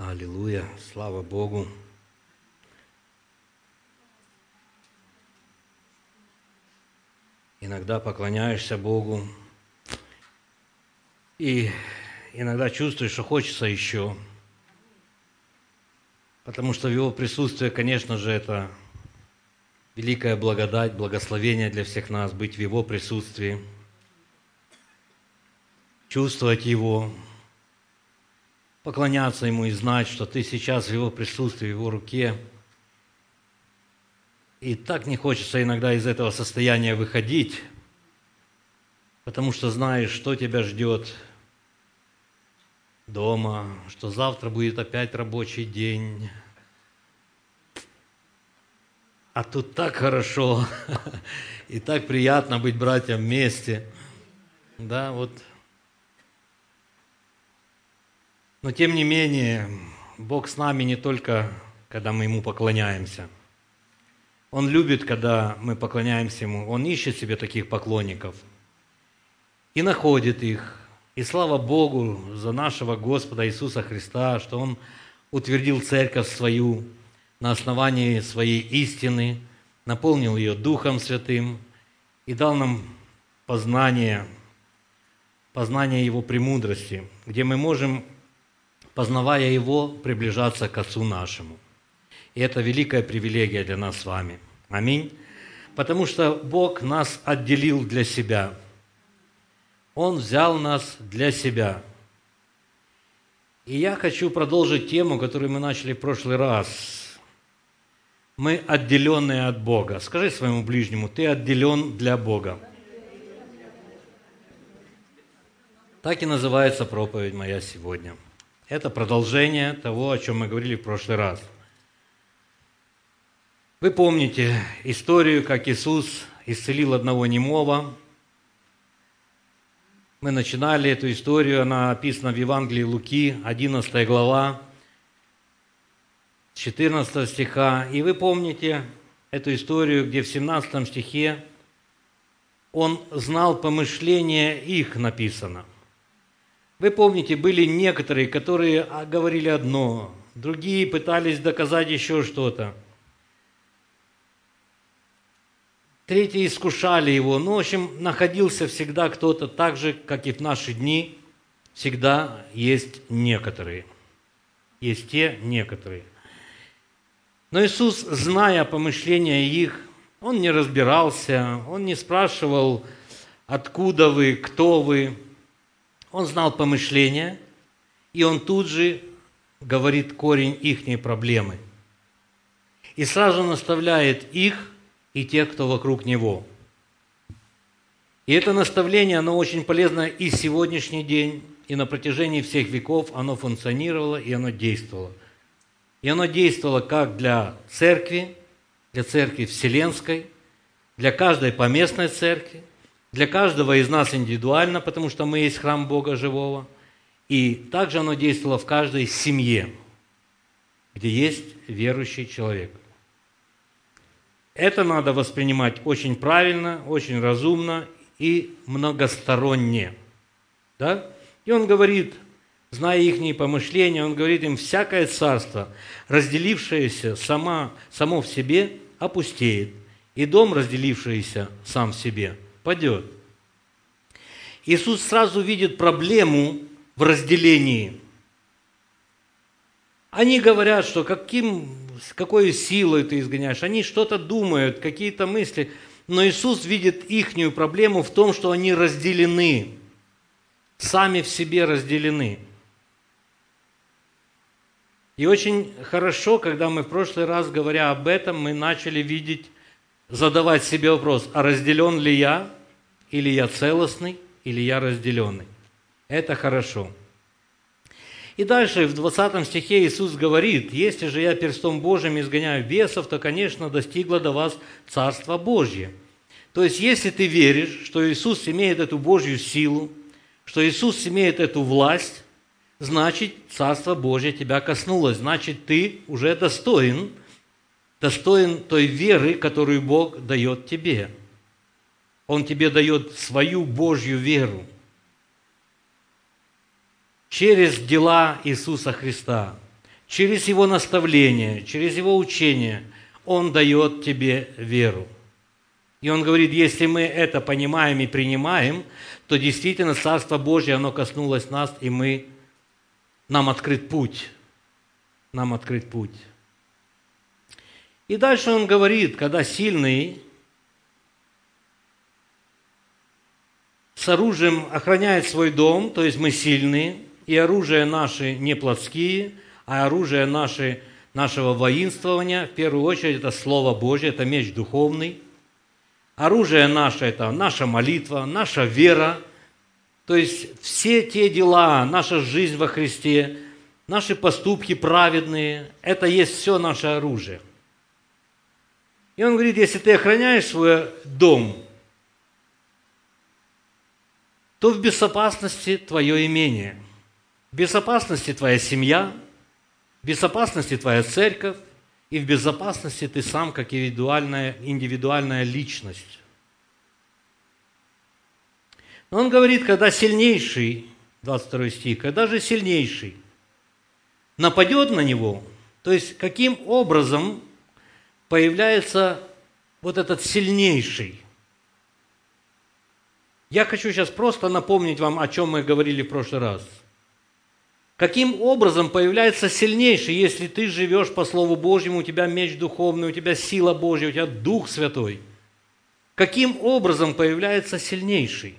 Аллилуйя, слава Богу. Иногда поклоняешься Богу, и иногда чувствуешь, что хочется еще. Потому что в Его присутствии, конечно же, это великая благодать, благословение для всех нас, быть в Его присутствии, чувствовать Его, поклоняться Ему и знать, что ты сейчас в Его присутствии, в Его руке. И так не хочется иногда из этого состояния выходить, потому что знаешь, что тебя ждет дома, что завтра будет опять рабочий день. А тут так хорошо, и так приятно быть братьям вместе. Да, вот. Но тем не менее, Бог с нами не только, когда мы Ему поклоняемся. Он любит, когда мы поклоняемся Ему. Он ищет себе таких поклонников и находит их. И слава Богу за нашего Господа Иисуса Христа, что Он утвердил церковь свою на основании своей истины, наполнил ее Духом Святым и дал нам познание Его премудрости, где мы можем, познавая Его, приближаться к Отцу нашему. И это великая привилегия для нас с вами. Аминь. Потому что Бог нас отделил для себя. Он взял нас для себя. И я хочу продолжить тему, которую мы начали в прошлый раз. Мы отделенные от Бога. Скажи своему ближнему, ты отделен для Бога. Так и называется проповедь моя сегодня. Это продолжение того, о чем мы говорили в прошлый раз. Вы помните историю, как Иисус исцелил одного немого. Мы начинали эту историю, она описана в Евангелии Луки, 11 глава, 14 стиха. И вы помните эту историю, где в 17 стихе Он знал помышления их, написано. Вы помните, были некоторые, которые говорили одно, другие пытались доказать еще что-то. Третьи искушали Его. Ну, в общем, находился всегда кто-то, так же, как и в наши дни, всегда есть некоторые. Есть те некоторые. Но Иисус, зная помышления их, Он не разбирался, Он не спрашивал, откуда вы, кто вы. Он знал помышления, и Он тут же говорит корень ихней проблемы. И сразу наставляет их и тех, кто вокруг Него. И это наставление, оно очень полезно и сегодняшний день, и на протяжении всех веков оно функционировало, и оно действовало. И оно действовало как для церкви вселенской, для каждой поместной церкви, для каждого из нас индивидуально, потому что мы есть храм Бога живого. И также оно действовало в каждой семье, где есть верующий человек. Это надо воспринимать очень правильно, очень разумно и многосторонне. Да? И Он говорит, зная их помышления, Он говорит им, всякое царство, разделившееся само в себе, опустеет, и дом, разделившийся сам в себе, падет. Иисус сразу видит проблему в разделении. Они говорят, что с какой силой ты изгоняешь. Они что-то думают, какие-то мысли. Но Иисус видит ихнюю проблему в том, что они разделены. Сами в себе разделены. И очень хорошо, когда мы в прошлый раз, говоря об этом, мы начали задавать себе вопрос, а разделен ли я, или я целостный, или я разделенный. Это хорошо. И дальше в 20 стихе Иисус говорит, если же я перстом Божьим изгоняю бесов, то, конечно, достигло до вас Царство Божье. То есть, если ты веришь, что Иисус имеет эту Божью силу, что Иисус имеет эту власть, значит, Царство Божье тебя коснулось, значит, ты уже достоин той веры, которую Бог дает тебе. Он тебе дает свою Божью веру. Через дела Иисуса Христа, через Его наставление, через Его учение Он дает тебе веру. И Он говорит, если мы это понимаем и принимаем, то действительно Царство Божье, оно коснулось нас, и нам открыт путь. Нам открыт путь. И дальше Он говорит, когда сильный с оружием охраняет свой дом, то есть мы сильные, и оружие наши не плотские, а оружие нашего воинствования, в первую очередь, это Слово Божье, это меч духовный. Оружие наше – это наша молитва, наша вера, то есть все те дела, наша жизнь во Христе, наши поступки праведные – это есть все наше оружие. И Он говорит, если ты охраняешь свой дом, то в безопасности твое имение, в безопасности твоя семья, в безопасности твоя церковь, и в безопасности ты сам, как индивидуальная личность. Но Он говорит, когда сильнейший, 22 стих, когда же сильнейший нападет на него, то есть каким образом появляется вот этот сильнейший. Я хочу сейчас просто напомнить вам, о чем мы говорили в прошлый раз. Каким образом появляется сильнейший, если ты живешь по Слову Божьему, у тебя меч духовный, у тебя сила Божья, у тебя Дух Святой? Каким образом появляется сильнейший?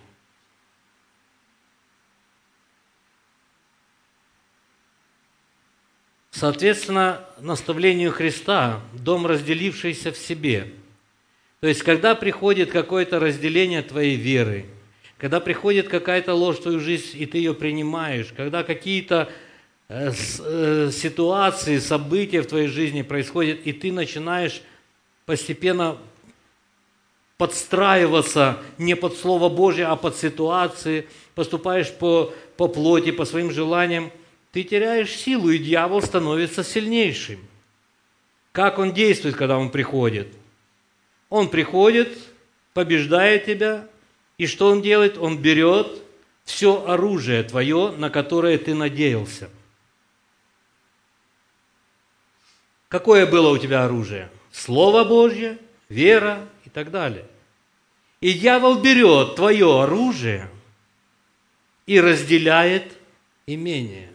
Соответственно, наставлению Христа, дом, разделившийся в себе. То есть, когда приходит какое-то разделение твоей веры, когда приходит какая-то ложь в твою жизнь, и ты ее принимаешь, когда какие-то ситуации, события в твоей жизни происходят, и ты начинаешь постепенно подстраиваться не под Слово Божье, а под ситуации, поступаешь по плоти, по своим желаниям, ты теряешь силу, и дьявол становится сильнейшим. Как он действует, когда он приходит? Он приходит, побеждает тебя, и что он делает? Он берет все оружие твое, на которое ты надеялся. Какое было у тебя оружие? Слово Божье, вера и так далее. И дьявол берет твое оружие и разделяет имение.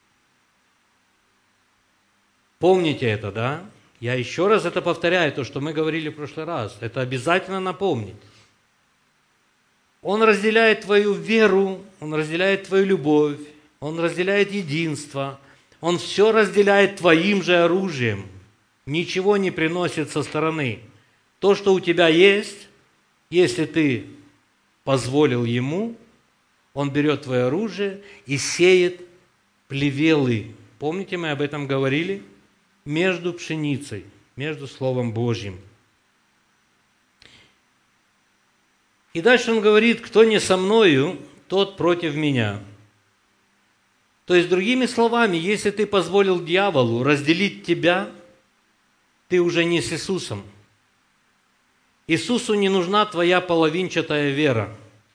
Помните это, да? Я еще раз это повторяю, то, что мы говорили в прошлый раз. Это обязательно напомнить. Он разделяет твою веру, Он разделяет твою любовь, Он разделяет единство, Он все разделяет твоим же оружием. Ничего не приносит со стороны. То, что у тебя есть, если ты позволил Ему, Он берет твое оружие и сеет плевелы. Помните, мы об этом говорили? Между пшеницей, между Словом Божьим. И дальше он говорит, кто не со мною, тот против меня. То есть, другими словами, если ты позволил дьяволу разделить тебя, ты уже не с Иисусом. Иисусу не нужна твоя половинчатая вера.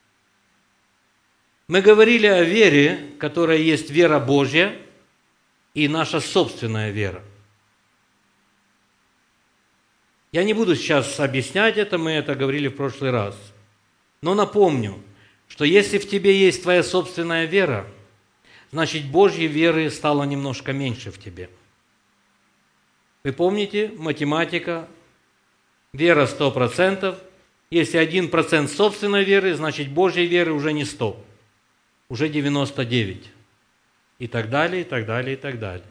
Мы говорили о вере, которая есть вера Божья и наша собственная вера. Я не буду сейчас объяснять это, мы это говорили в прошлый раз. Но напомню, что если в тебе есть твоя собственная вера, значит, Божьей веры стало немножко меньше в тебе. Вы помните, математика, вера 100%. Если 1% собственной веры, значит, Божьей веры уже не 100, уже 99. И так далее, и так далее, и так далее.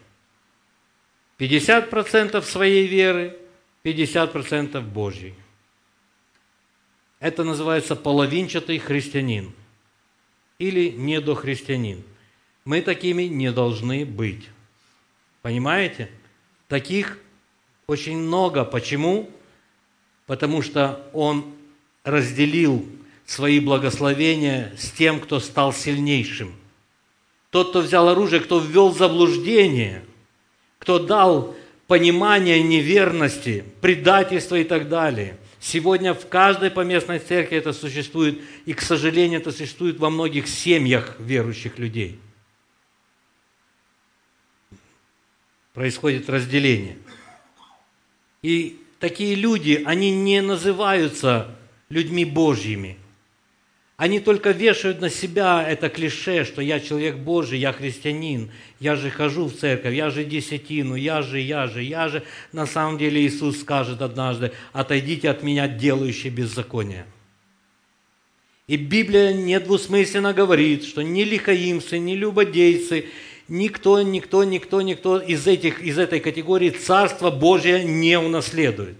50% своей веры, 50% Божьей. Это называется половинчатый христианин или недохристианин. Мы такими не должны быть. Понимаете? Таких очень много. Почему? Потому что он разделил свои благословения с тем, кто стал сильнейшим. Тот, кто взял оружие, кто ввел в заблуждение, кто дал понимание неверности, предательства и так далее. Сегодня в каждой поместной церкви это существует, и, к сожалению, это существует во многих семьях верующих людей. происходит разделение. И такие люди, они не называются людьми Божьими. Они только вешают на себя это клише, что я человек Божий, я христианин, я же хожу в церковь, я же десятину, я же. На самом деле Иисус скажет однажды: отойдите от меня, делающие беззаконие. И Библия недвусмысленно говорит, что ни лихаимцы, ни любодейцы, никто из этой категории Царство Божие не унаследует.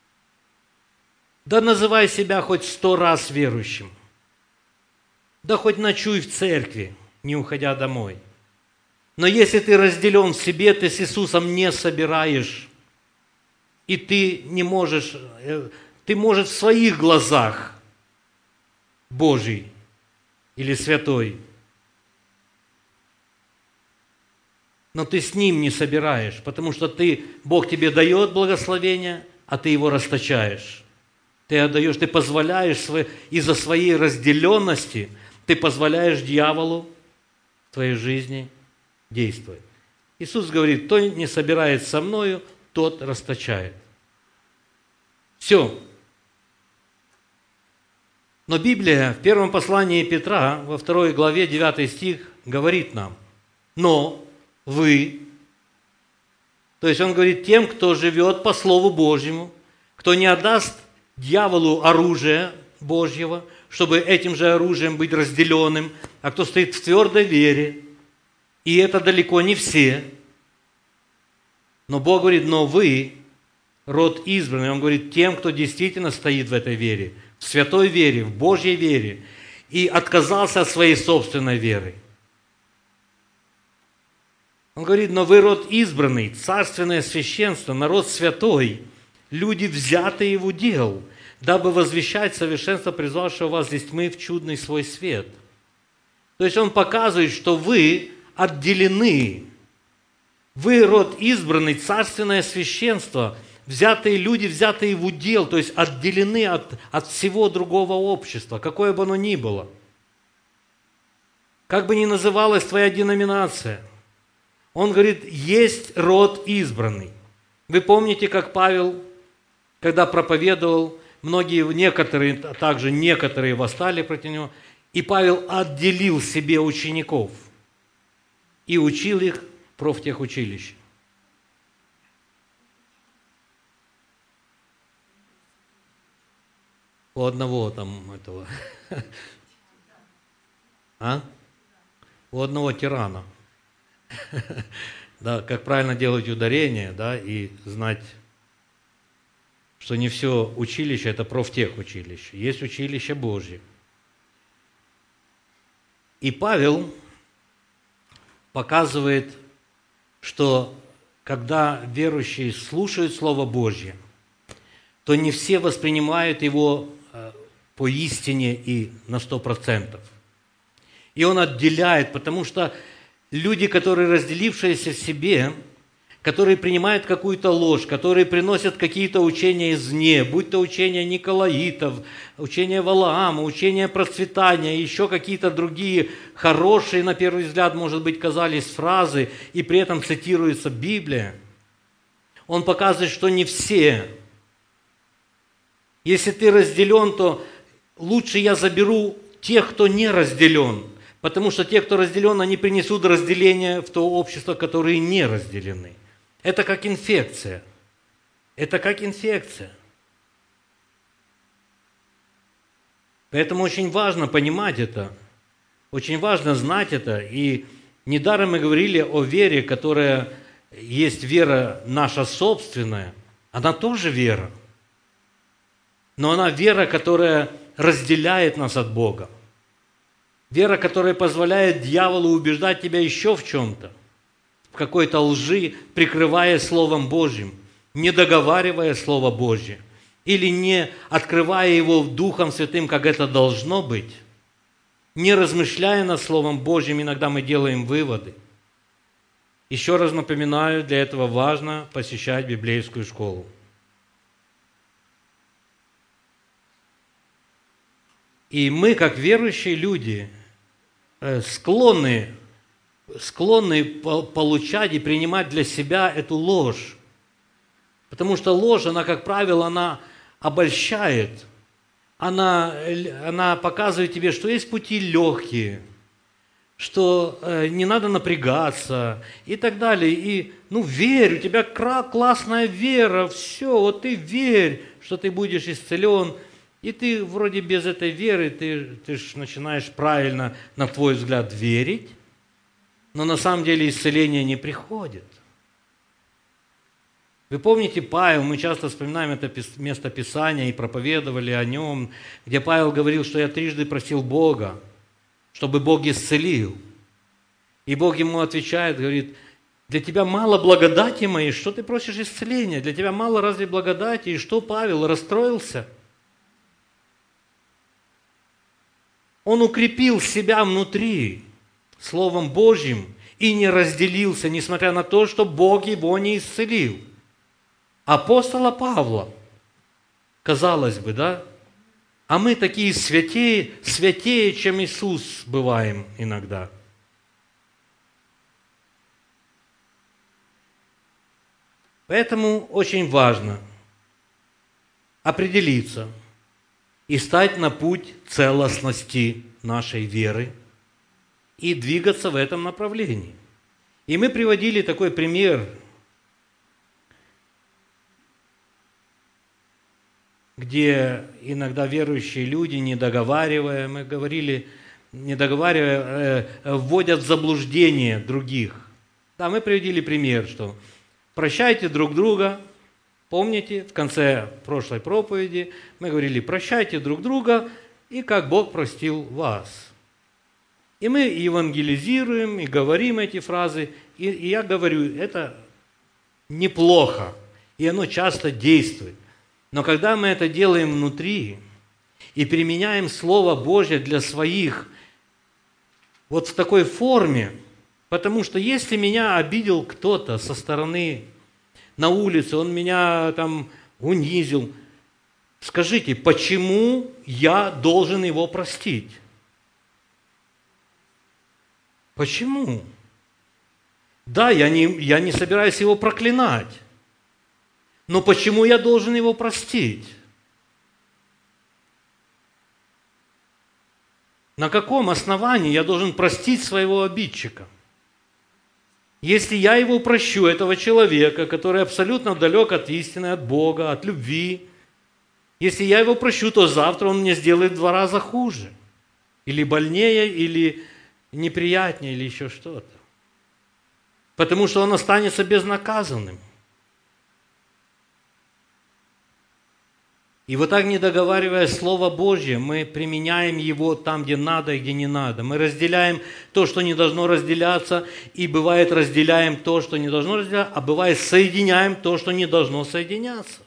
Да называй себя хоть 100 раз верующим. Да хоть ночуй в церкви, не уходя домой. Но если ты разделен в себе, ты с Иисусом не собираешь, и ты можешь в своих глазах Божий или святой, но ты с Ним не собираешь, потому что Бог тебе дает благословение, а ты его расточаешь. Ты отдаешь, ты позволяешь из-за своей разделенности, ты позволяешь дьяволу в твоей жизни действовать. Иисус говорит: кто не собирает со мною, тот расточает. Все. Но Библия в первом послании Петра, во 2 главе 9 стих, говорит нам: но вы, то есть он говорит тем, кто живет по Слову Божьему, кто не отдаст дьяволу оружие Божьего, чтобы этим же оружием быть разделенным, а кто стоит в твердой вере, и это далеко не все. Но Бог говорит: но вы, род избранный. Он говорит тем, кто действительно стоит в этой вере, в святой вере, в Божьей вере, и отказался от своей собственной веры. Он говорит: но вы род избранный, царственное священство, народ святой, люди, взятые в удел, дабы возвещать совершенство призвавшего вас из тьмы в чудный свой свет. То есть он показывает, что вы отделены. Вы род избранный, царственное священство, взятые люди, взятые в удел, то есть отделены от всего другого общества, какое бы оно ни было. Как бы ни называлась твоя деноминация. Он говорит: есть род избранный. Вы помните, как Павел, когда проповедовал, некоторые восстали против него, и Павел отделил себе учеников и учил их в профтехучилище. У одного там этого, у одного тирана. Да, как правильно делать ударение, да, и знать, что не все училище – это профтехучилище. Есть училище Божье. И Павел показывает, что когда верующие слушают Слово Божье, то не все воспринимают его поистине и на 100%. И он отделяет, потому что люди, которые разделившиеся в себе, которые принимают какую-то ложь, которые приносят какие-то учения извне, будь то учения Николаитов, учения Валаама, учения процветания, еще какие-то другие хорошие, на первый взгляд, может быть, казались фразы, и при этом цитируется Библия, он показывает, что не все. Если ты разделен, то лучше я заберу тех, кто не разделен, потому что те, кто разделен, они принесут разделение в то общество, которые не разделены. Это как инфекция. Это как инфекция. Поэтому очень важно понимать это, очень важно знать это. И недаром мы говорили о вере, которая есть вера наша собственная. Она тоже вера. Но она вера, которая разделяет нас от Бога. Вера, которая позволяет дьяволу убеждать тебя еще в чем-то, в какой-то лжи, прикрывая Словом Божьим, не договаривая Слово Божье, или не открывая его Духом Святым, как это должно быть, не размышляя над Словом Божьим, иногда мы делаем выводы. Еще раз напоминаю, для этого важно посещать библейскую школу. И мы, как верующие люди, склонны склонны получать и принимать для себя эту ложь. Потому что ложь, она, как правило, она обольщает. Она показывает тебе, что есть пути легкие, что не надо напрягаться и так далее. И, верь, у тебя классная вера, все, вот ты верь, что ты будешь исцелен. И ты вроде без этой веры, ты ж начинаешь правильно, на твой взгляд, верить, но на самом деле исцеление не приходит. Вы помните Павел, мы часто вспоминаем это место Писания и проповедовали о нем, где Павел говорил, что я трижды просил Бога, чтобы Бог исцелил. И Бог ему отвечает, говорит, для тебя мало благодати моей, что ты просишь исцеления? Для тебя мало разве благодати? И что Павел расстроился? Он укрепил себя внутри Словом Божьим и не разделился, несмотря на то, что Бог его не исцелил. Апостола Павла, казалось бы, да? А мы такие святее, чем Иисус бываем иногда. Поэтому очень важно определиться и стать на путь целостности нашей веры и двигаться в этом направлении. И мы приводили такой пример, где иногда верующие люди, не договаривая, мы говорили, не договаривая, вводят в заблуждение других. Да, мы приводили пример, что прощайте друг друга. Помните, в конце прошлой проповеди мы говорили, прощайте друг друга, и как Бог простил вас. И мы евангелизируем, и говорим эти фразы, и я говорю, это неплохо, и оно часто действует. Но когда мы это делаем внутри и применяем Слово Божье для своих, вот в такой форме, потому что если меня обидел кто-то со стороны на улице, он меня там унизил, скажите, почему я должен его простить? Почему? Да, я не собираюсь его проклинать. Но почему я должен его простить? На каком основании я должен простить своего обидчика? Если я его прощу, этого человека, который абсолютно далек от истины, от Бога, от любви, если я его прощу, то завтра он мне сделает в 2 раза хуже. Или больнее, или неприятнее, или еще что-то. Потому что он останется безнаказанным. И вот так, не договаривая Слово Божье, мы применяем его там, где надо и где не надо. Мы разделяем то, что не должно разделяться, и бывает разделяем то, что не должно разделяться, а бывает соединяем то, что не должно соединяться.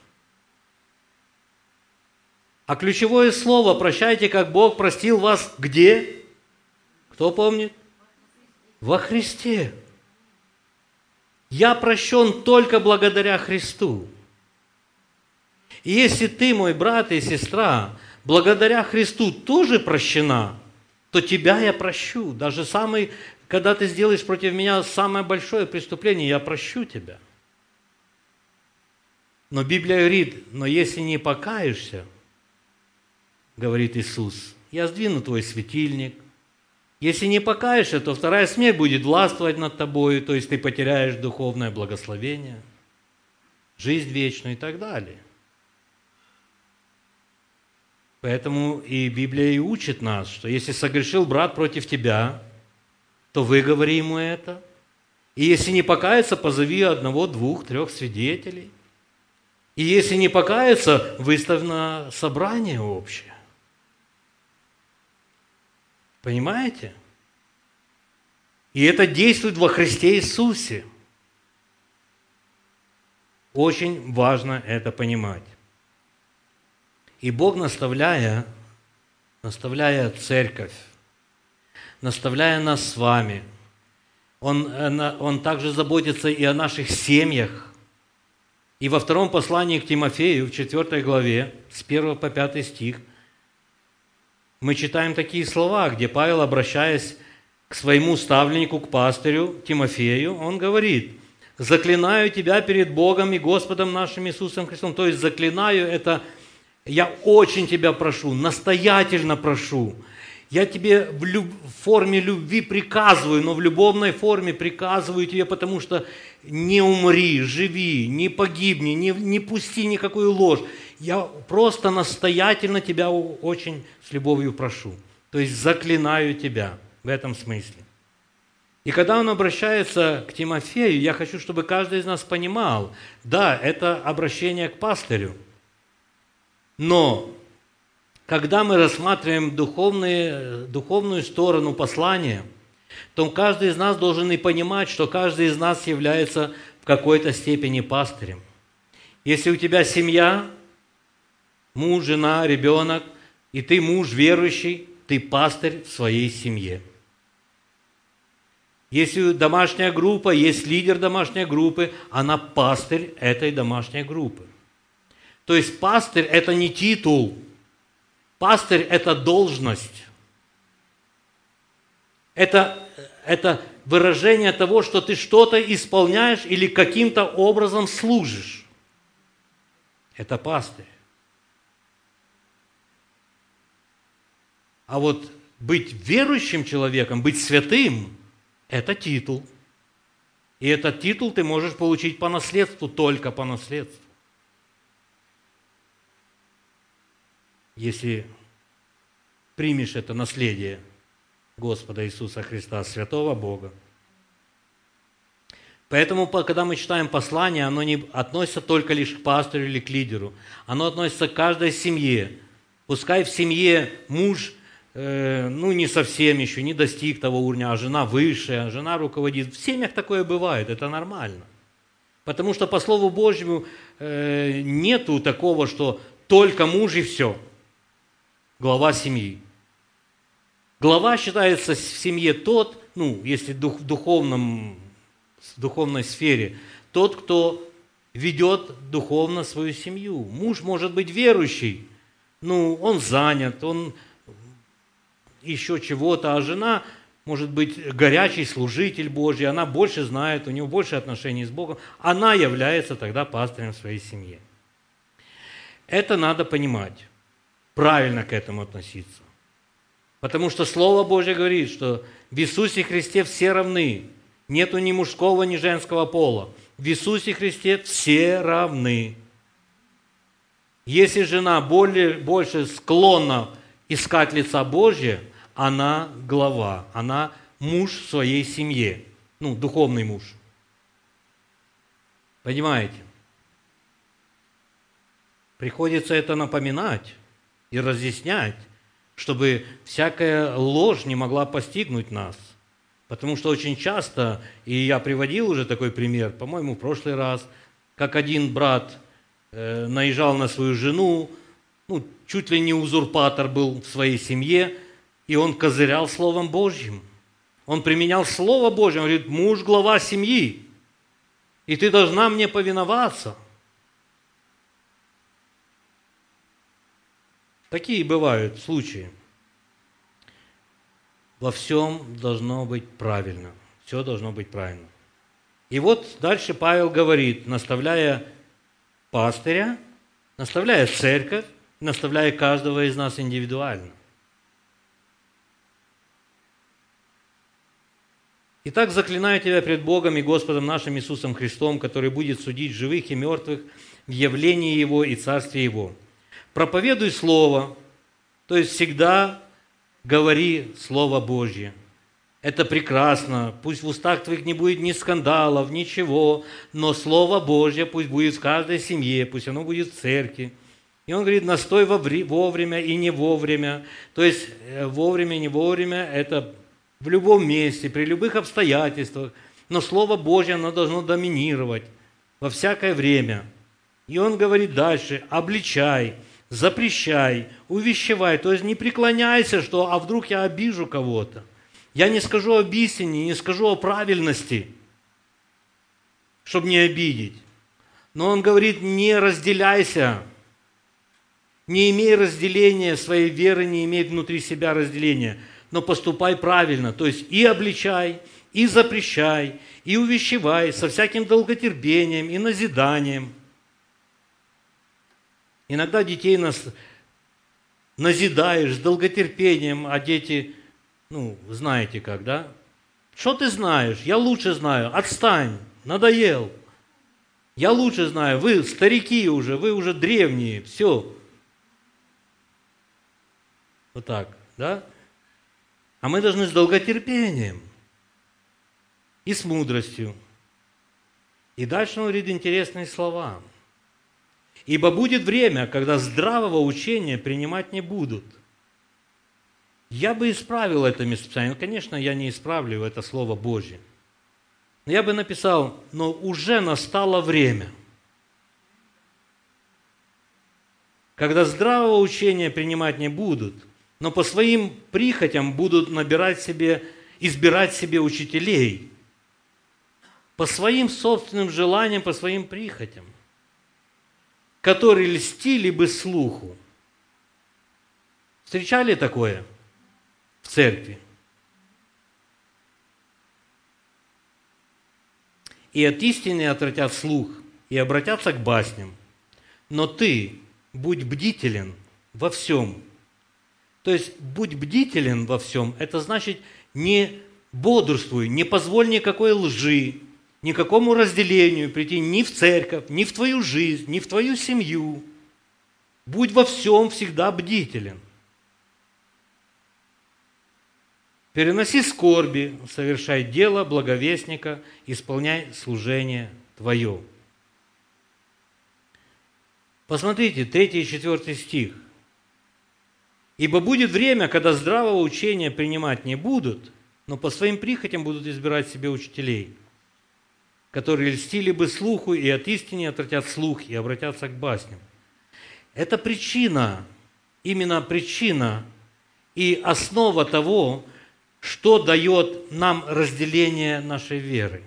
А ключевое слово «прощайте, как Бог простил вас» где? Кто помнит? Во Христе. Я прощен только благодаря Христу. И если ты, мой брат и сестра, благодаря Христу тоже прощена, то тебя я прощу. Даже когда ты сделаешь против меня самое большое преступление, я прощу тебя. Но Библия говорит, но если не покаешься, говорит Иисус, я сдвину твой светильник. Если не покаешься, то вторая смерть будет властвовать над тобой, то есть ты потеряешь духовное благословение, жизнь вечную и так далее. Поэтому и Библия и учит нас, что если согрешил брат против тебя, то выговори ему это. И если не покаяться, позови 1, 2, 3 свидетелей. И если не покаяться, выставь на собрание общее. Понимаете? И это действует во Христе Иисусе. Очень важно это понимать. И Бог, наставляя церковь, наставляя нас с вами, Он также заботится и о наших семьях. И во 2 послании к Тимофею, в 4 главе, с 1 по 5 стих, мы читаем такие слова, где Павел, обращаясь к своему ставленнику, к пастырю Тимофею, он говорит: «Заклинаю тебя перед Богом и Господом нашим Иисусом Христом». То есть заклинаю – это я очень тебя прошу, настоятельно прошу. Я тебе в форме любви приказываю, но в любовной форме приказываю тебе, потому что не умри, живи, не погибни, не пусти никакую ложь. Я просто настоятельно тебя очень с любовью прошу. То есть заклинаю тебя в этом смысле. И когда он обращается к Тимофею, я хочу, чтобы каждый из нас понимал, да, это обращение к пастырю, но когда мы рассматриваем духовную сторону послания, то каждый из нас должен и понимать, что каждый из нас является в какой-то степени пастырем. Если у тебя семья, муж, жена, ребенок, и ты муж верующий, ты пастырь в своей семье. Если домашняя группа, есть лидер домашней группы, она пастырь этой домашней группы. То есть пастырь – это не титул, пастырь – это должность. Это выражение того, что ты что-то исполняешь или каким-то образом служишь. Это пастырь. А вот быть верующим человеком, быть святым – это титул. И этот титул ты можешь получить по наследству, только по наследству. Если примешь это наследие Господа Иисуса Христа, святого Бога. Поэтому, когда мы читаем послание, оно не относится только лишь к пастырю или к лидеру. Оно относится к каждой семье. Пускай в семье муж, не совсем еще, не достиг того уровня, а жена высшая, жена руководит. В семьях такое бывает, это нормально. Потому что по Слову Божьему нету такого, что только муж и все. Глава семьи. Глава считается в семье тот, если в духовной сфере, тот, кто ведет духовно свою семью. Муж может быть верующий, он занят, он еще чего-то, а жена может быть горячий служитель Божий, она больше знает, у нее больше отношений с Богом, она является тогда пастырем в своей семье. Это надо понимать, правильно к этому относиться. Потому что Слово Божье говорит, что в Иисусе Христе все равны. Нету ни мужского, ни женского пола. В Иисусе Христе все равны. Если жена больше склонна искать лица Божье, она глава, она муж в своей семье. Духовный муж. Понимаете? Приходится это напоминать и разъяснять, чтобы всякая ложь не могла постигнуть нас. Потому что очень часто, и я приводил уже такой пример, по-моему, в прошлый раз, как один брат наезжал на свою жену, чуть ли не узурпатор был в своей семье, и он козырял Словом Божьим. Он применял Слово Божье, он говорит: муж – глава семьи, и ты должна мне повиноваться. Такие бывают случаи. Во всем должно быть правильно. Все должно быть правильно. И вот дальше Павел говорит, наставляя пастыря, наставляя церковь, наставляя каждого из нас индивидуально. Итак, заклинаю тебя пред Богом и Господом нашим Иисусом Христом, который будет судить живых и мертвых в явлении Его и Царстве Его. Проповедуй Слово, то есть всегда говори Слово Божье. Это прекрасно. Пусть в устах твоих не будет ни скандалов, ничего, но Слово Божье пусть будет в каждой семье, пусть оно будет в церкви. И он говорит: настой вовремя и не вовремя. То есть вовремя и не вовремя – это в любом месте, при любых обстоятельствах. Но Слово Божье, оно должно доминировать во всякое время. И он говорит дальше: обличай, запрещай, увещевай. То есть не преклоняйся, что а вдруг я обижу кого-то. Я не скажу об истине, не скажу о правильности, чтобы не обидеть. Но он говорит: не разделяйся, не имей разделения своей веры, не имей внутри себя разделения. но поступай правильно, то есть и обличай, и запрещай, и увещевай со всяким долготерпением и назиданием. Иногда детей назидаешь с долготерпением, а дети, знаете как, да? Что ты знаешь? Я лучше знаю. Отстань, надоел. Я лучше знаю. Вы старики уже, вы уже древние, все. Вот так, да? А мы должны с долготерпением и с мудростью. И дальше он говорит интересные слова. Ибо будет время, когда здравого учения принимать не будут. Я бы исправил это местописание. Конечно, я не исправлю это Слово Божье. Но я бы написал, но уже настало время, когда здравого учения принимать не будут, но по своим прихотям будут избирать себе учителей, по своим собственным желаниям, по своим прихотям, которые льстили бы слуху. Встречали такое в церкви? И от истины отвратят слух, и обратятся к басням. Но ты будь бдителен во всем. То есть, будь бдителен во всем, это значит, не бодрствуй, не позволь никакой лжи, никакому разделению прийти ни в церковь, ни в твою жизнь, ни в твою семью. Будь во всем всегда бдителен. Переноси скорби, совершай дело благовестника, исполняй служение твое. Посмотрите, 3 и 4 стих. «Ибо будет время, когда здравого учения принимать не будут, но по своим прихотям будут избирать себе учителей, которые льстили бы слуху и от истины отвратят слух и обратятся к басням». Это причина, именно причина и основа того, что дает нам разделение нашей веры.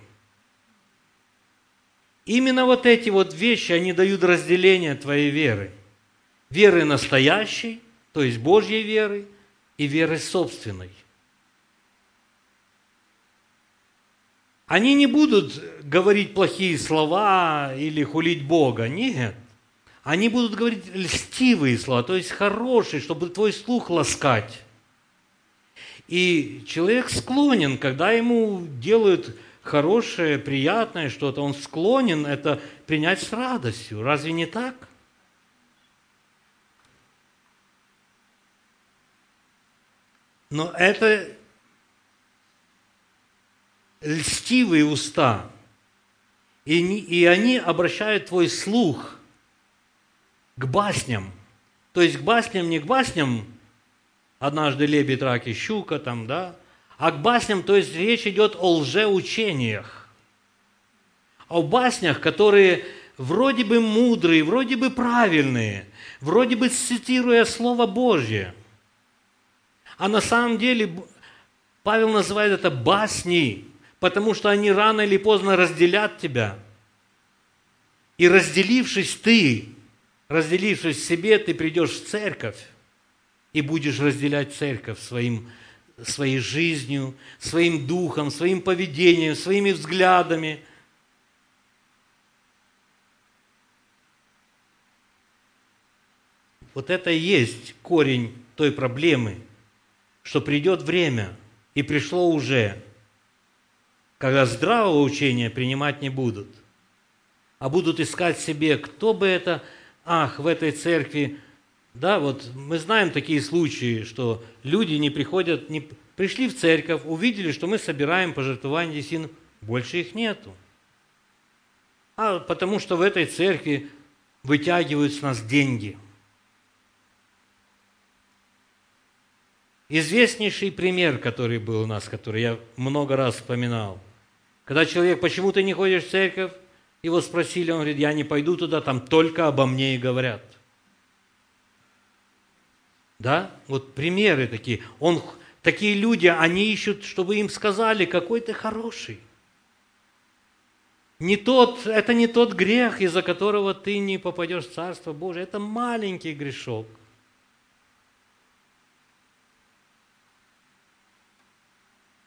Именно вот эти вот вещи, они дают разделение твоей веры. Веры настоящей, то есть Божьей веры, и веры собственной. Они не будут говорить плохие слова или хулить Бога, нет. Они будут говорить льстивые слова, то есть хорошие, чтобы твой слух ласкать. И человек склонен, когда ему делают хорошее, приятное что-то, он склонен это принять с радостью. Разве не так? Но это льстивые уста. И они обращают твой слух к басням. То есть к басням, не к басням «однажды лебедь, рак и щука», там, да, а к басням, то есть речь идет о лжеучениях. О баснях, которые вроде бы мудрые, вроде бы правильные, вроде бы цитируя Слово Божье. А на самом деле Павел называет это басни, потому что они рано или поздно разделят тебя. И разделившись в себе, ты придешь в церковь и будешь разделять церковь своей жизнью, своим духом, своим поведением, своими взглядами. Вот это и есть корень той проблемы, что придет время, и пришло уже, когда здравого учения принимать не будут, а будут искать себе, кто бы это, в этой церкви. Да, вот мы знаем такие случаи, что люди не приходят, пришли в церковь, увидели, что мы собираем пожертвования десятин, больше их нету. Потому что в этой церкви вытягивают с нас деньги. Известнейший пример, который был у нас, который я много раз вспоминал. Когда человек, почему ты не ходишь в церковь, его спросили, он говорит, я не пойду туда, там только обо мне и говорят. Да, вот примеры такие. Такие люди, они ищут, чтобы им сказали, какой ты хороший. Это не тот грех, из-за которого ты не попадешь в Царство Божие. Это маленький грешок.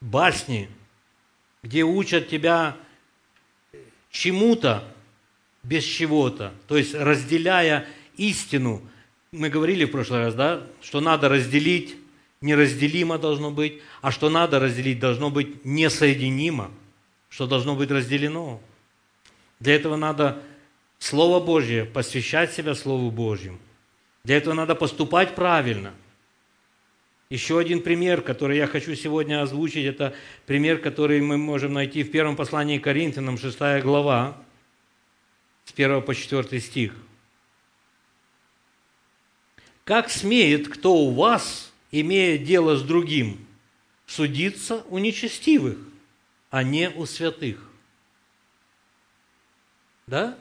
басни, где учат тебя чему-то без чего-то, то есть разделяя истину. Мы говорили в прошлый раз, да, что надо разделить, неразделимо должно быть, а что надо разделить, должно быть несоединимо, что должно быть разделено. Для этого надо Слово Божье, посвящать себя Слову Божьему. Для этого надо поступать правильно. Еще один пример, который я хочу сегодня озвучить, это пример, который мы можем найти в первом послании к Коринфянам, 6 глава, с 1 по 4 стих. «Как смеет кто у вас, имея дело с другим, судиться у нечестивых, а не у святых?» Да?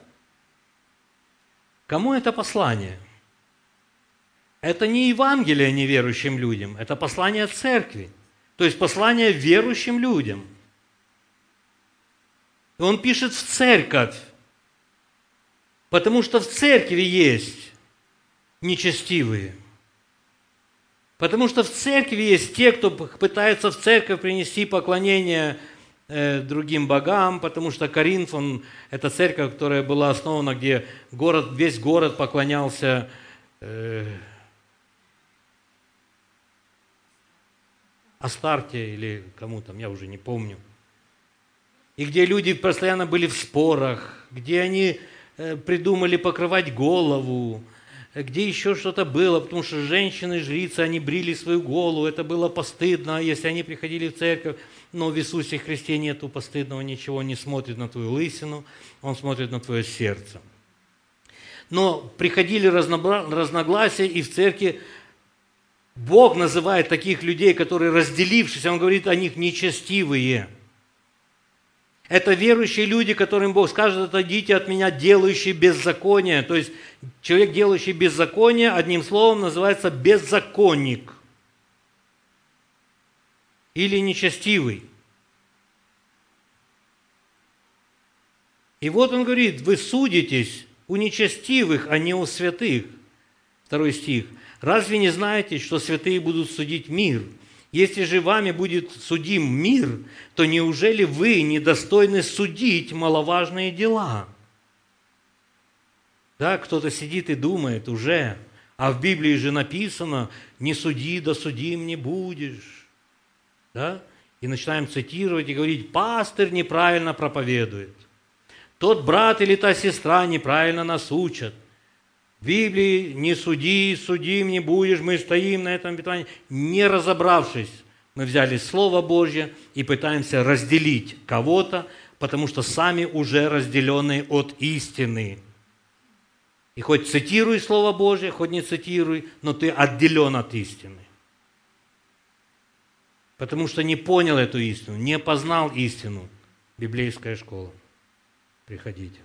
Кому это послание? Это не Евангелие неверующим людям, это послание церкви, то есть послание верующим людям. И он пишет в церковь, потому что в церкви есть нечестивые. Потому что в церкви есть те, кто пытается в церковь принести поклонение другим богам, потому что Коринф, это церковь, которая была основана, где весь город поклонялся Астарте или кому там, я уже не помню. И где люди постоянно были в спорах, где они придумали покрывать голову, где еще что-то было, потому что женщины-жрицы, они брили свою голову, это было постыдно, если они приходили в церковь, но в Иисусе Христе нету постыдного ничего, Он не смотрит на твою лысину, Он смотрит на твое сердце. Но приходили разногласия, и в церкви Бог называет таких людей, которые разделившись, Он говорит о них нечестивые. Это верующие люди, которым Бог скажет: отойдите от меня, делающие беззаконие. То есть человек, делающий беззаконие, одним словом, называется беззаконник. Или нечестивый. И вот он говорит: вы судитесь у нечестивых, а не у святых. 2 стих. Разве не знаете, что святые будут судить мир? Если же вами будет судим мир, то неужели вы недостойны судить маловажные дела? Да, кто-то сидит и думает уже, а в Библии же написано: не суди, да судим не будешь. Да? И начинаем цитировать и говорить: пастырь неправильно проповедует. Тот брат или та сестра неправильно нас учат. В Библии не суди, судим не будешь, мы стоим на этом питании. Не разобравшись, мы взяли Слово Божье и пытаемся разделить кого-то, потому что сами уже разделены от истины. И хоть цитируй Слово Божье, хоть не цитируй, но ты отделен от истины. Потому что не понял эту истину, не познал истину. Библейская школа. Приходите.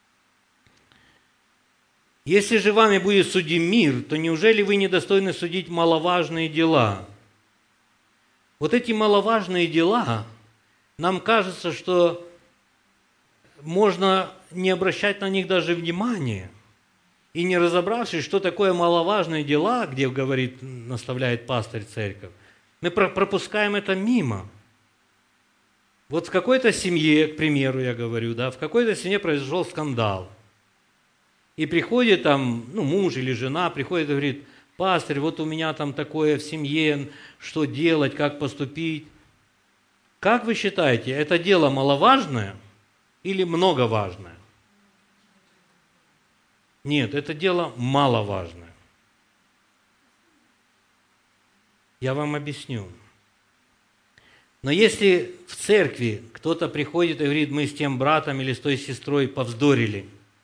Если же вами будет судим мир, то неужели вы недостойны судить маловажные дела? Вот эти маловажные дела, нам кажется, что можно не обращать на них даже внимания. И не разобравшись, что такое маловажные дела, где говорит, наставляет пастырь церковь, мы пропускаем это мимо. Вот в какой-то семье, к примеру, я говорю, да, в какой-то семье произошел скандал. И приходит там, муж или жена, приходит и говорит: пастырь, вот у меня там такое в семье, что делать, как поступить. Как вы считаете, это дело маловажное или многоважное? Нет, это дело маловажное. Я вам объясню. Но если в церкви кто-то приходит и говорит: мы с тем братом или с той сестрой повздорили,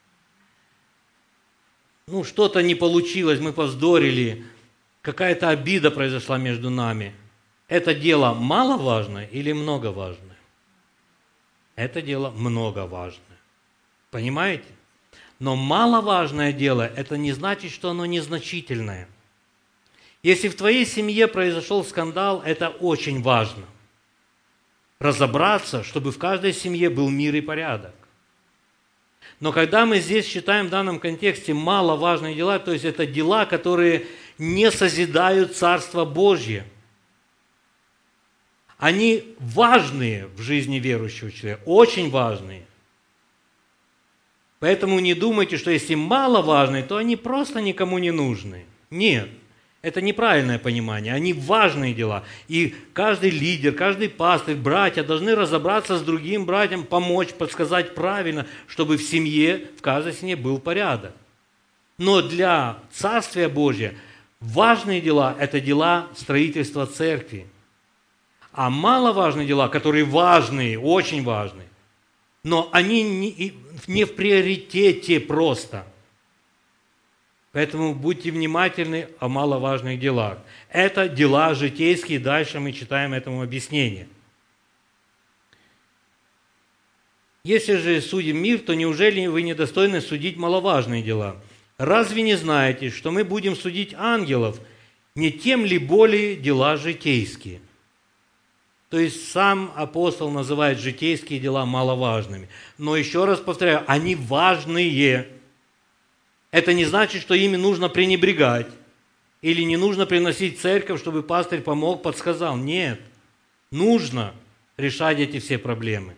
что-то не получилось, мы повздорили, какая-то обида произошла между нами, это дело маловажное или многоважное? Это дело многоважное. Понимаете? Но маловажное дело, это не значит, что оно незначительное. Если в твоей семье произошел скандал, это очень важно. Разобраться, чтобы в каждой семье был мир и порядок. Но когда мы здесь считаем в данном контексте маловажные дела, то есть это дела, которые не созидают Царство Божье, они важные в жизни верующего человека, очень важные. Поэтому не думайте, что если маловажные, то они просто никому не нужны. Нет, это неправильное понимание. Они важные дела. И каждый лидер, каждый пастырь, братья должны разобраться с другим братьям, помочь, подсказать правильно, чтобы в семье, в каждой семье был порядок. Но для Царствия Божия важные дела – это дела строительства церкви. А маловажные дела, которые важные, очень важные, но они не в приоритете просто. Поэтому будьте внимательны о маловажных делах. Это дела житейские, дальше мы читаем этому объяснение. Если же судим мир, то неужели вы недостойны судить маловажные дела? Разве не знаете, что мы будем судить ангелов, не тем ли более дела житейские? То есть сам апостол называет житейские дела маловажными. Но еще раз повторяю, они важные. Это не значит, что ими нужно пренебрегать. Или не нужно приносить в церковь, чтобы пастырь помог, подсказал. Нет, нужно решать эти все проблемы.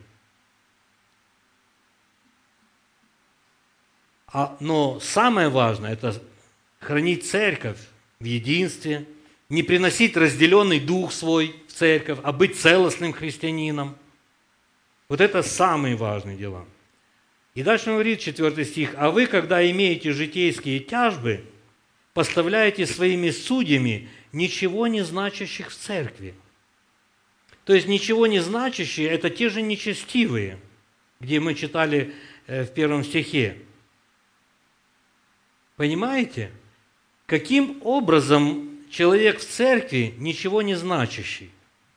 Но самое важное – это хранить церковь в единстве, не приносить разделенный дух свой в церковь, а быть целостным христианином. Вот это самые важные дела. И дальше он говорит, 4 стих, «А вы, когда имеете житейские тяжбы, поставляете своими судьями ничего не значащих в церкви». То есть ничего не значащие – это те же нечестивые, где мы читали в 1 стихе. Понимаете? Каким образом человек в церкви ничего не значащий?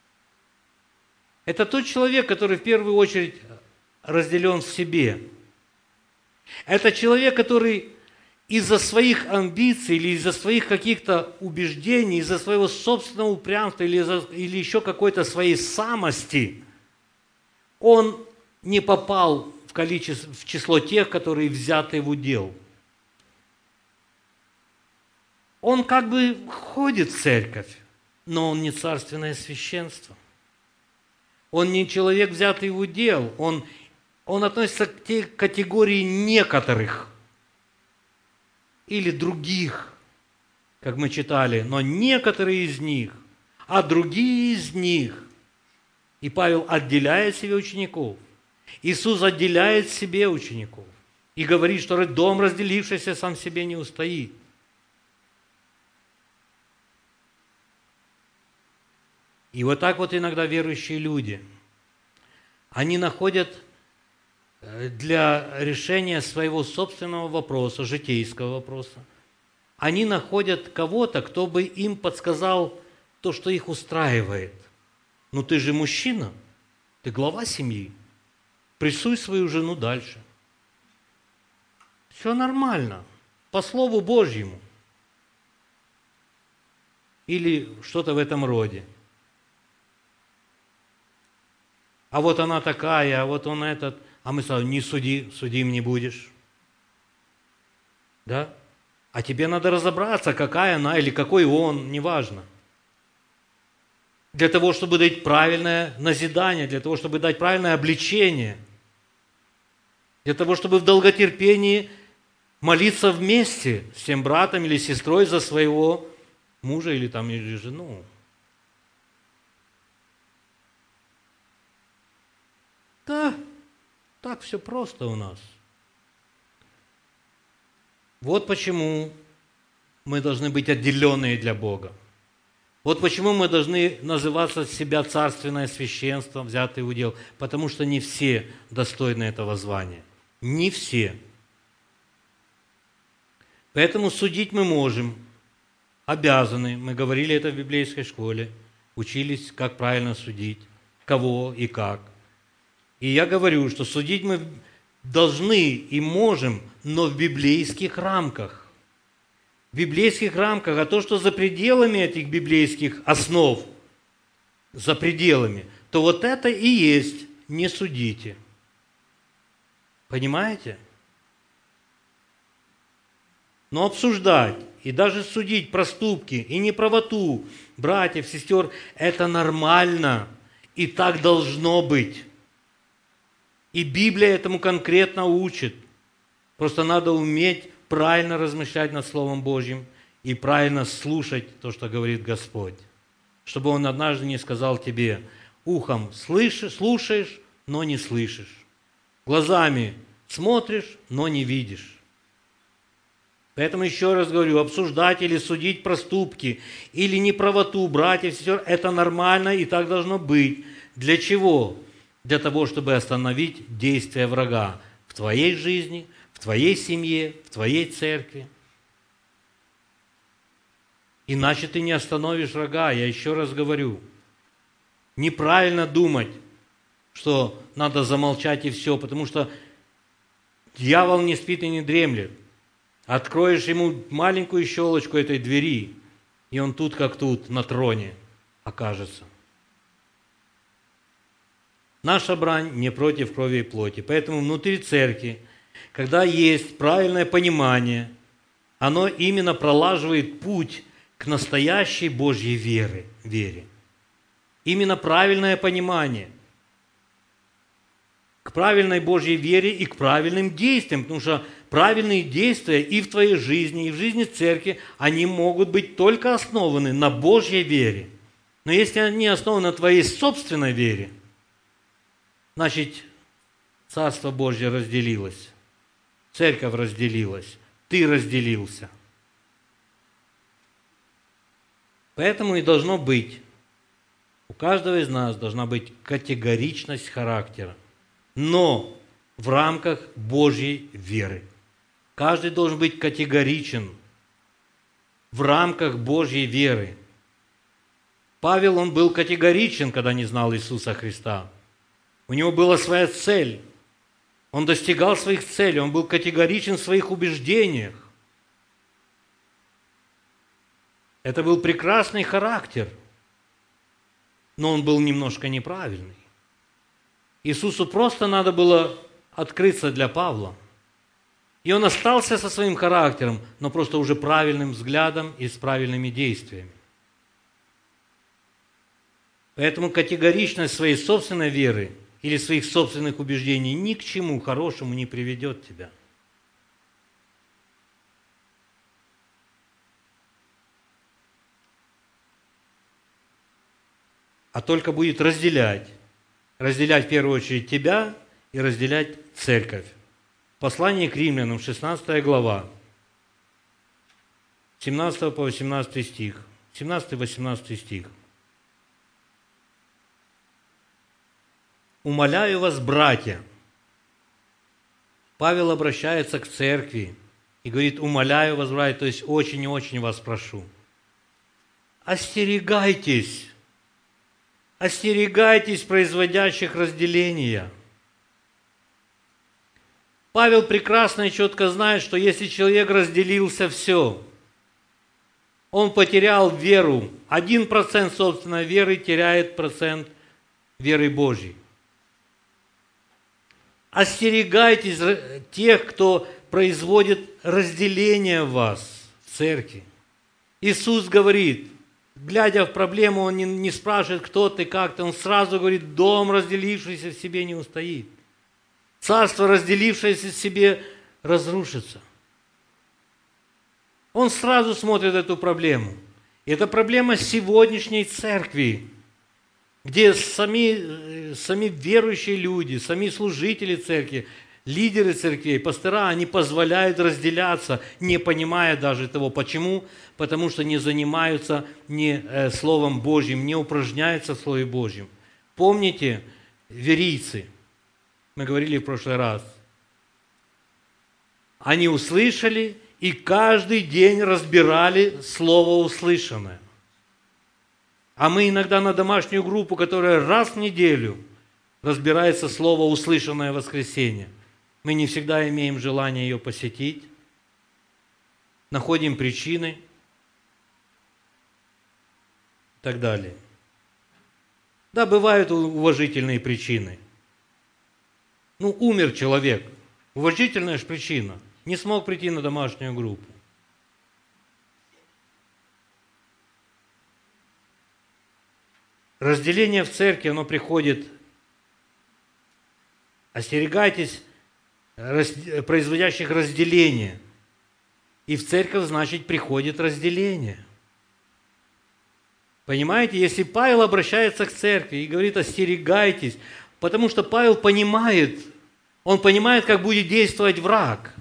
Это тот человек, который в первую очередь разделен в себе. Это человек, который из-за своих амбиций или из-за своих каких-то убеждений, из-за своего собственного упрямства или еще какой-то своей самости, он не попал в число тех, которые взяты в удел. Он как бы ходит в церковь, но он не царственное священство. Он не человек, взятый в удел. Он относится к той категории некоторых или других, как мы читали, но некоторые из них, а другие из них. И Павел отделяет себе учеников. Иисус отделяет себе учеников и говорит, что дом, разделившийся, сам себе не устоит. И вот так вот иногда верующие люди, они находят для решения своего собственного вопроса, житейского вопроса, они находят кого-то, кто бы им подсказал то, что их устраивает. Ну ты же мужчина, ты глава семьи, прессуй свою жену дальше. Все нормально, по Слову Божьему. Или что-то в этом роде. А вот она такая, а вот он этот. А мы сразу, не суди, судим не будешь. Да? А тебе надо разобраться, какая она или какой он, неважно. Для того, чтобы дать правильное назидание, для того, чтобы дать правильное обличение, для того, чтобы в долготерпении молиться вместе с тем братом или сестрой за своего мужа или жену. Да, так все просто у нас. Вот почему мы должны быть отделенные для Бога. Вот почему мы должны называться себя царственное священство, взятое в удел, потому что не все достойны этого звания. Не все. Поэтому судить мы можем, обязаны. Мы говорили это в библейской школе, учились, как правильно судить, кого и как. И я говорю, что судить мы должны и можем, но в библейских рамках. В библейских рамках, а то, что за пределами этих библейских основ, за пределами, то вот это и есть «не судите». Понимаете? Но обсуждать и даже судить проступки и неправоту братьев, сестер – это нормально. И так должно быть. И Библия этому конкретно учит. Просто надо уметь правильно размышлять над Словом Божьим и правильно слушать то, что говорит Господь. Чтобы Он однажды не сказал тебе: ухом слушаешь, но не слышишь. Глазами смотришь, но не видишь. Поэтому еще раз говорю, обсуждать или судить проступки или неправоту братьев и сестер – это нормально и так должно быть. Для чего? Для того, чтобы остановить действия врага в твоей жизни, в твоей семье, в твоей церкви. Иначе ты не остановишь врага. Я еще раз говорю, неправильно думать, что надо замолчать и все, потому что дьявол не спит и не дремлет. Откроешь ему маленькую щелочку этой двери, и он тут как тут, на троне окажется. Наша брань не против крови и плоти. Поэтому внутри церкви, когда есть правильное понимание, оно именно пролаживает путь к настоящей Божьей вере. Именно правильное понимание. К правильной Божьей вере и к правильным действиям. Потому что правильные действия и в твоей жизни, и в жизни церкви, они могут быть только основаны на Божьей вере. Но если они основаны на твоей собственной вере, значит, Царство Божье разделилось, церковь разделилась, ты разделился. Поэтому и должно быть, у каждого из нас должна быть категоричность характера, но в рамках Божьей веры. Каждый должен быть категоричен в рамках Божьей веры. Павел, он был категоричен, когда не знал Иисуса Христа. У него была своя цель. Он достигал своих целей, он был категоричен в своих убеждениях. Это был прекрасный характер, но он был немножко неправильный. Иисусу просто надо было открыться для Павла. И он остался со своим характером, но просто уже правильным взглядом и с правильными действиями. Поэтому категоричность своей собственной веры или своих собственных убеждений ни к чему хорошему не приведет тебя. А только будет разделять в первую очередь тебя и разделять церковь. Послание к Римлянам, 16 глава, 17 по 18 стих, 17-18 стих. «Умоляю вас, братья». Павел обращается к церкви и говорит: «Умоляю вас, братья», то есть очень и очень вас прошу. Остерегайтесь производящих разделения. Павел прекрасно и четко знает, что если человек разделился, все. Он потерял веру. 1% собственной веры теряет процент веры Божьей. Остерегайтесь тех, кто производит разделение в вас, в церкви. Иисус говорит, глядя в проблему, Он не спрашивает, кто ты, как ты, Он сразу говорит: дом, разделившийся в себе, не устоит. Царство, разделившееся в себе, разрушится. Он сразу смотрит эту проблему. И это проблема сегодняшней церкви, где сами верующие люди, сами служители церкви, лидеры церквей, пастора, они позволяют разделяться, не понимая даже того. Почему? Потому что не занимаются Словом Божьим, не упражняются в Слове Божьем. Помните, верийцы, мы говорили в прошлый раз, они услышали и каждый день разбирали Слово услышанное. А мы иногда на домашнюю группу, которая раз в неделю разбирается Слово услышанное в воскресенье, мы не всегда имеем желание ее посетить, находим причины и так далее. Да, бывают уважительные причины. Умер человек. Уважительная же причина. Не смог прийти на домашнюю группу. Разделение в церкви, оно приходит. Остерегайтесь производящих разделение. И в церковь, значит, приходит разделение. Понимаете, если Павел обращается к церкви и говорит: остерегайтесь, потому что Павел понимает, он понимает, как будет действовать враг.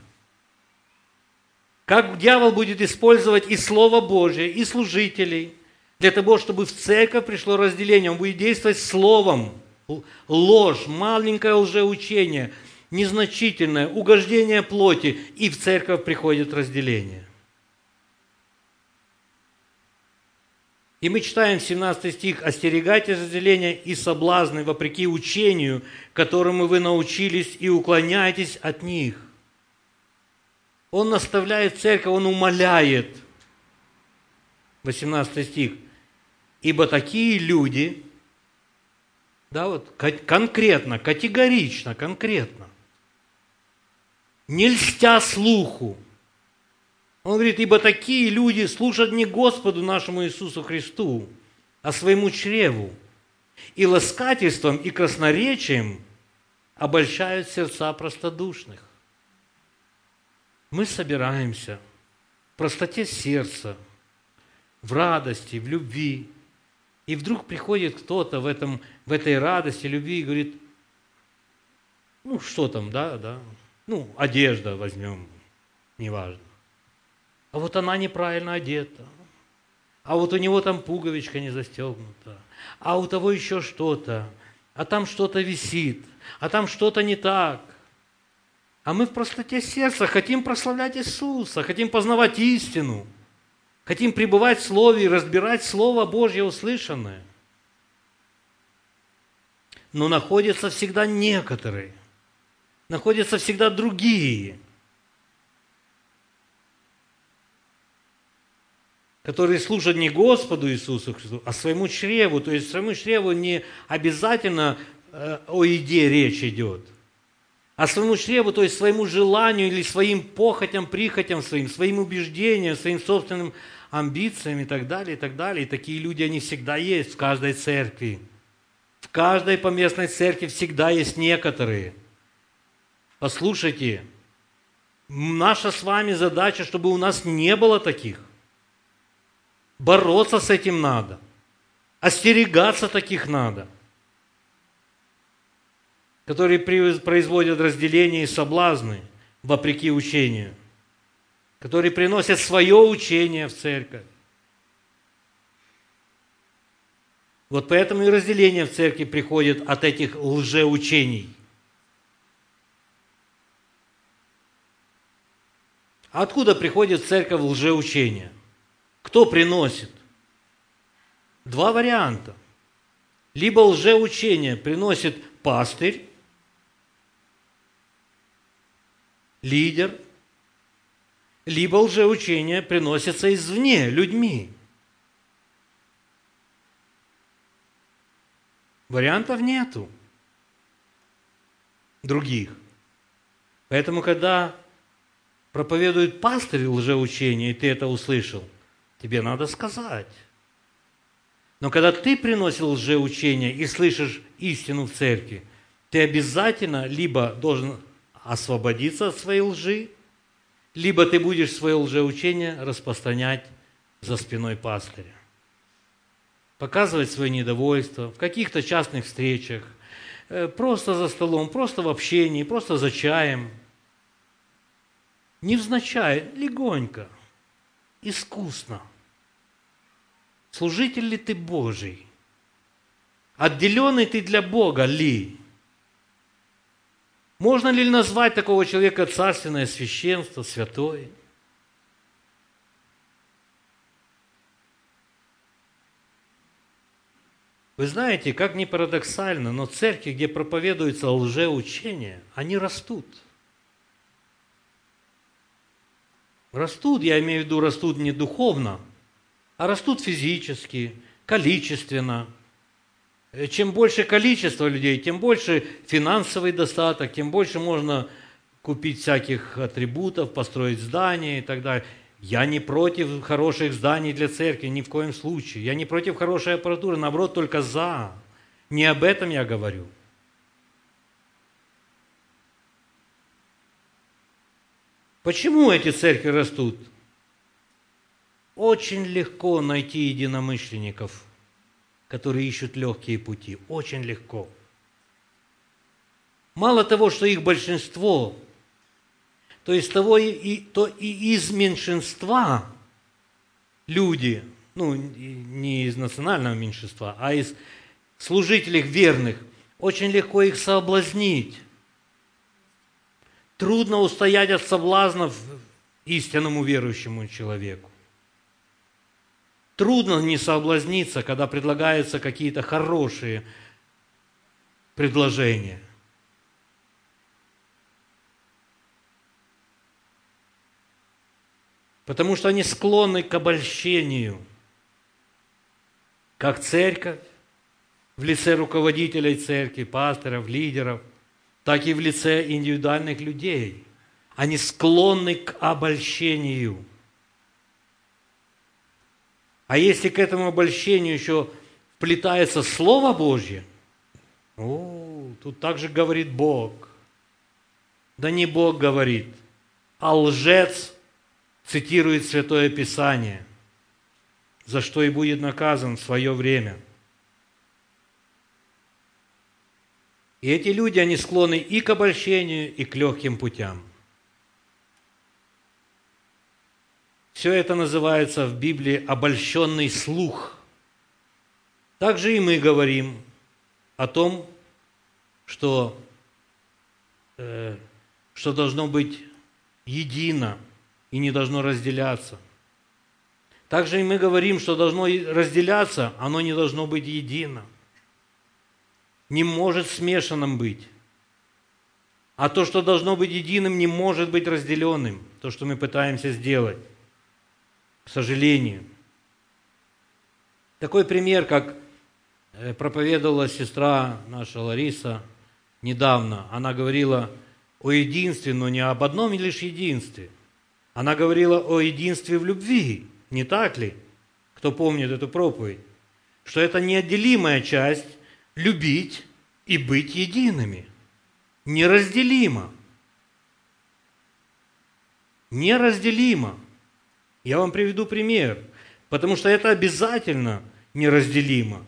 Как дьявол будет использовать и Слово Божие, и служителей, для того, чтобы в церковь пришло разделение. Он будет действовать словом. Ложь, маленькое лжеучение, незначительное, угождение плоти, и в церковь приходит разделение. И мы читаем 17 стих: «Остерегайтесь разделения и соблазны, вопреки учению, которому вы научились, и уклоняйтесь от них». Он наставляет церковь, он умоляет. 18 стих. «Ибо такие люди», да, вот конкретно, категорично, конкретно, не льстя слуху. Он говорит: ибо такие люди служат не Господу нашему Иисусу Христу, а своему чреву, и ласкательством и красноречием обольщают сердца простодушных. Мы собираемся в простоте сердца, в радости, в любви, и вдруг приходит кто-то в этой радости, любви и говорит: ну, что там, да, ну, одежда возьмем, неважно. А вот она неправильно одета, а вот у него там пуговичка не застегнута, а у того еще что-то, а там что-то висит, а там что-то не так. А мы в простоте сердца хотим прославлять Иисуса, хотим познавать истину, хотим пребывать в Слове и разбирать Слово Божье услышанное. Но находятся всегда некоторые, находятся всегда другие, которые служат не Господу Иисусу Христу, а своему чреву. То есть своему чреву не обязательно о еде речь идет, а своему чреву, то есть своему желанию или своим похотям, прихотям своим убеждениям, своим собственным амбициям и так далее, и так далее. И такие люди, они всегда есть в каждой церкви. В каждой поместной церкви всегда есть некоторые. Послушайте, наша с вами задача, чтобы у нас не было таких. Бороться с этим надо. Остерегаться таких надо, которые производят разделение и соблазны вопреки учению, которые приносят свое учение в церковь. Вот поэтому и разделение в церкви приходит от этих лжеучений. А откуда приходит в церковь лжеучение? Кто приносит? Два варианта. Либо лжеучение приносит пастырь, лидер, либо лжеучение приносится извне, людьми. Вариантов нету других. Поэтому, когда проповедует пастырь лжеучение, и ты это услышал, тебе надо сказать. Но когда ты приносил лжеучение и слышишь истину в церкви, ты обязательно либо должен освободиться от своей лжи, либо ты будешь свое лжеучение распространять за спиной пастыря. Показывать свое недовольство в каких-то частных встречах, просто за столом, просто в общении, просто за чаем. Невзначай, легонько, искусно. Служитель ли ты Божий? Отделенный ты для Бога ли? Можно ли назвать такого человека царственное священство, святой? Вы знаете, как ни парадоксально, но церкви, где проповедуется лжеучение, они растут. Растут, я имею в виду, растут не духовно, а растут физически, количественно. Чем больше количество людей, тем больше финансовый достаток, тем больше можно купить всяких атрибутов, построить здания и так далее. Я не против хороших зданий для церкви, ни в коем случае. Я не против хорошей аппаратуры, наоборот, только за. Не об этом я говорю. Почему эти церкви растут? Очень легко найти единомышленников, которые ищут легкие пути. Очень легко. Мало того, что их большинство, то есть то и из меньшинства люди, не из национального меньшинства, а из служителей верных, очень легко их соблазнить. Трудно устоять от соблазнов истинному верующему человеку. Трудно не соблазниться, когда предлагаются какие-то хорошие предложения. Потому что они склонны к обольщению, как церковь, в лице руководителей церкви, пасторов, лидеров, так и в лице индивидуальных людей. Они склонны к обольщению. А если к этому обольщению еще вплетается Слово Божье, тут также говорит Бог. Да не Бог говорит, а лжец цитирует Святое Писание, за что и будет наказан в свое время. И эти люди, они склонны и к обольщению, и к легким путям. Все это называется в Библии обольщенный слух. Также и мы говорим о том, что должно быть едино и не должно разделяться. Также и мы говорим, что должно разделяться, оно не должно быть едино. Не может смешанным быть. А то, что должно быть единым, не может быть разделенным. То, что мы пытаемся сделать. К сожалению. Такой пример, как проповедовала сестра наша Лариса недавно. Она говорила о единстве, но не об одном лишь единстве. Она говорила о единстве в любви. Не так ли? Кто помнит эту проповедь? Что это неотделимая часть любить и быть едиными. Неразделимо. Неразделимо. Я вам приведу пример, потому что это обязательно неразделимо.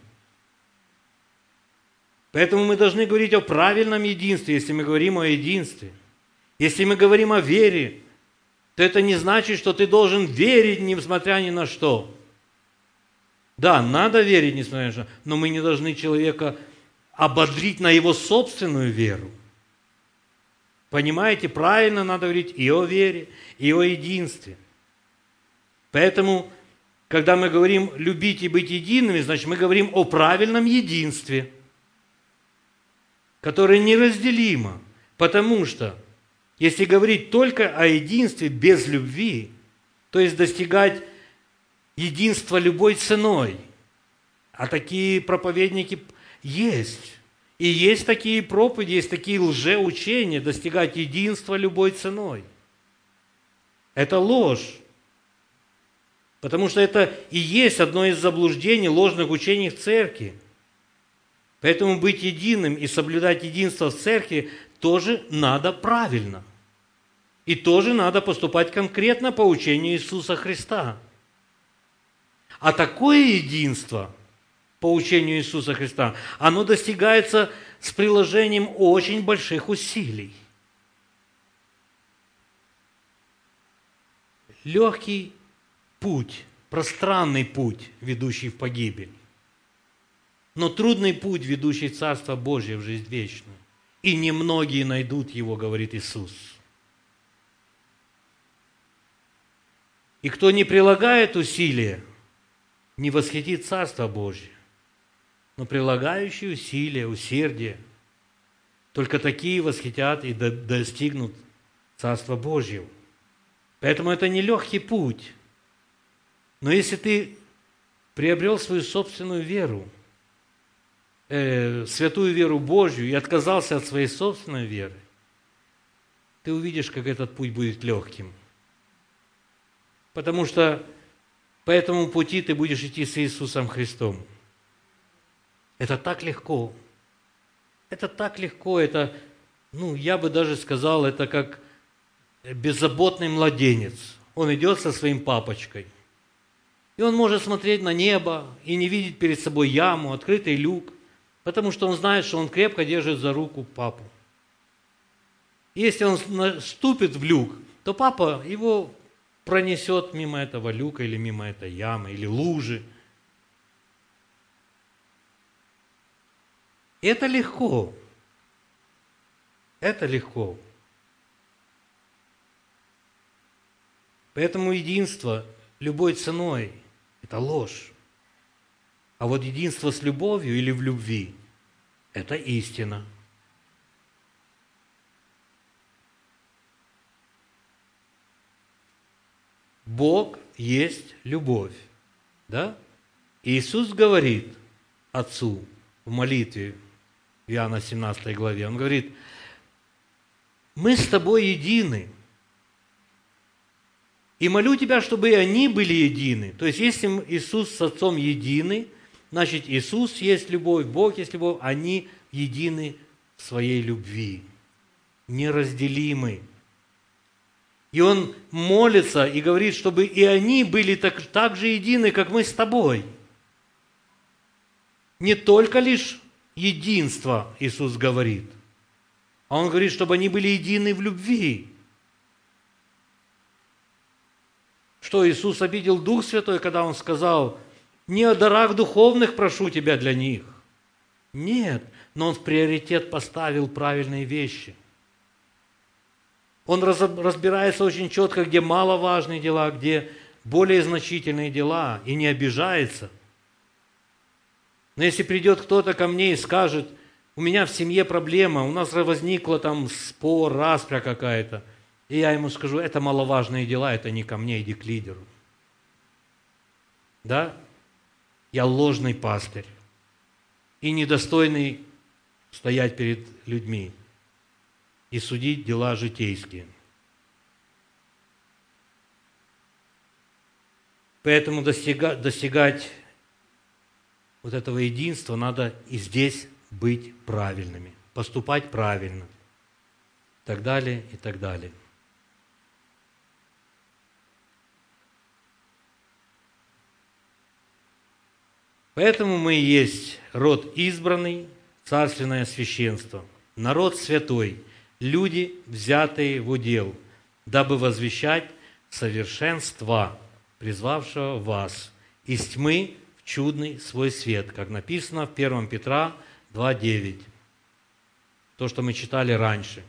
Поэтому мы должны говорить о правильном единстве, если мы говорим о единстве. Если мы говорим о вере, то это не значит, что ты должен верить, несмотря ни на что. Да, надо верить, несмотря ни на что, но мы не должны человека ободрить на его собственную веру. Понимаете, правильно надо говорить и о вере, и о единстве. Поэтому, когда мы говорим «любить и быть едиными», значит, мы говорим о правильном единстве, которое неразделимо. Потому что, если говорить только о единстве без любви, то есть достигать единства любой ценой, а такие проповедники есть. И есть такие проповеди, есть такие лжеучения, достигать единства любой ценой. Это ложь. Потому что это и есть одно из заблуждений, ложных учений в церкви. Поэтому быть единым и соблюдать единство в церкви тоже надо правильно. И тоже надо поступать конкретно по учению Иисуса Христа. А такое единство по учению Иисуса Христа, оно достигается с приложением очень больших усилий. Легкий путь, пространный путь, ведущий в погибель. Но трудный путь, ведущий в Царство Божие, в жизнь вечную. И немногие найдут его, говорит Иисус. И кто не прилагает усилия, не восхитит Царство Божие. Но прилагающие усилия, усердие, только такие восхитят и достигнут Царства Божьего. Поэтому это не легкий путь. Но если ты приобрел свою собственную веру, святую веру Божью и отказался от своей собственной веры, ты увидишь, как этот путь будет легким. Потому что по этому пути ты будешь идти с Иисусом Христом. Это так легко. Это так легко. Это, я бы даже сказал, это как беззаботный младенец. Он идет со своим папочкой. И он может смотреть на небо и не видеть перед собой яму, открытый люк, потому что он знает, что он крепко держит за руку папу. Если он ступит в люк, то папа его пронесет мимо этого люка или мимо этой ямы, или лужи. И это легко. Это легко. Поэтому единство любой ценой – это ложь. А вот единство с любовью или в любви – это истина. Бог есть любовь. Да? Иисус говорит Отцу в молитве в Иоанна 17 главе, Он говорит, мы с тобой едины. И молю тебя, чтобы и они были едины. То есть, если Иисус с Отцом едины, значит, Иисус есть любовь, Бог есть любовь, они едины в своей любви, неразделимы. И Он молится и говорит, чтобы и они были так же едины, как мы с тобой. Не только лишь единство Иисус говорит, а Он говорит, чтобы они были едины в любви. Что Иисус обидел Дух Святой, когда Он сказал, не о дарах духовных прошу тебя для них. Нет, но Он в приоритет поставил правильные вещи. Он разбирается очень четко, где маловажные дела, где более значительные дела, и не обижается. Но если придет кто-то ко мне и скажет, у меня в семье проблема, у нас возникла там спор, распря какая-то, и я ему скажу, это маловажные дела, это не ко мне, иди к лидеру. Да? Я ложный пастырь и недостойный стоять перед людьми и судить дела житейские. Поэтому достигать вот этого единства надо и здесь быть правильными, поступать правильно, и так далее, и так далее. Поэтому мы и есть род избранный, царственное священство, народ святой, люди, взятые в удел, дабы возвещать совершенство, призвавшего вас из тьмы в чудный свой свет, как написано в 1 Петра 2:9. То, что мы читали раньше.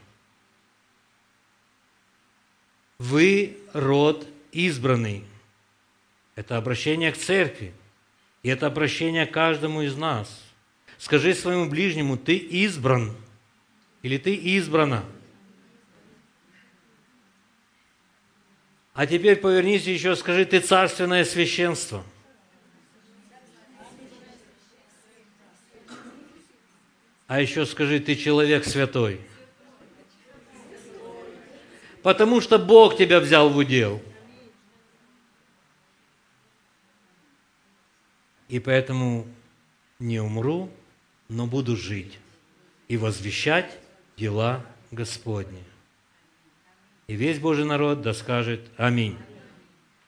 Вы род избранный. Это обращение к церкви. И это обращение к каждому из нас. Скажи своему ближнему, ты избран. Или ты избрана. А теперь повернись и еще скажи, ты царственное священство. А еще скажи, ты человек святой. Потому что Бог тебя взял в удел. И поэтому не умру, но буду жить и возвещать дела Господни. И весь Божий народ да скажет аминь.